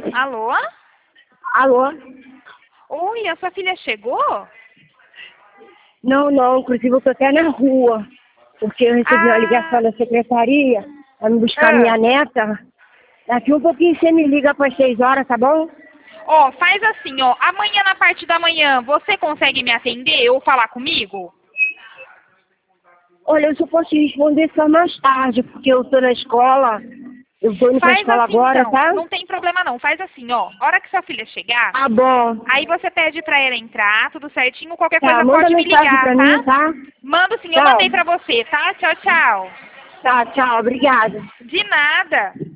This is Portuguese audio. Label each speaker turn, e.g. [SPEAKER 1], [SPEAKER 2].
[SPEAKER 1] Alô?
[SPEAKER 2] Alô?
[SPEAKER 1] Oi, a sua filha chegou?
[SPEAKER 2] Não, inclusive eu tô até na rua, porque eu recebi uma ligação da secretaria pra me buscar minha neta. Daqui um pouquinho você me liga para 6 horas, tá bom?
[SPEAKER 1] Ó, faz assim, ó. Amanhã, na parte da manhã, você consegue me atender ou falar comigo?
[SPEAKER 2] Olha, eu só posso te responder só mais tarde, porque eu tô na escola. Eu tô indo pra
[SPEAKER 1] Faz
[SPEAKER 2] escola
[SPEAKER 1] assim,
[SPEAKER 2] agora,
[SPEAKER 1] então.
[SPEAKER 2] tá?
[SPEAKER 1] Não tem problema, não. Faz assim, ó. A hora que sua filha chegar,
[SPEAKER 2] Tá bom.
[SPEAKER 1] aí você pede pra ela entrar, tudo certinho. Qualquer
[SPEAKER 2] Tá,
[SPEAKER 1] coisa
[SPEAKER 2] manda
[SPEAKER 1] pode me
[SPEAKER 2] mensagem
[SPEAKER 1] ligar,
[SPEAKER 2] pra
[SPEAKER 1] tá?
[SPEAKER 2] mim, tá?
[SPEAKER 1] Mando sim, eu
[SPEAKER 2] Tchau.
[SPEAKER 1] mandei pra você, tá? Tchau, tchau.
[SPEAKER 2] Tá, tchau, obrigada.
[SPEAKER 1] De nada.